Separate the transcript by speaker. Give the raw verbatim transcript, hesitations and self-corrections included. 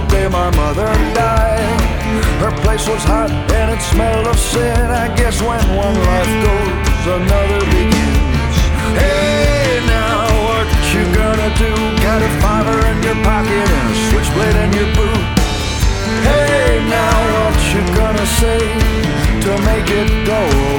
Speaker 1: the day my mother died. Her place was hot and it smelled of sin. I guess when one life goes, another begins. Hey, now what you gonna do? Got a fiver in your pocket and a switchblade in your boot. Hey, now what you gonna say to make it go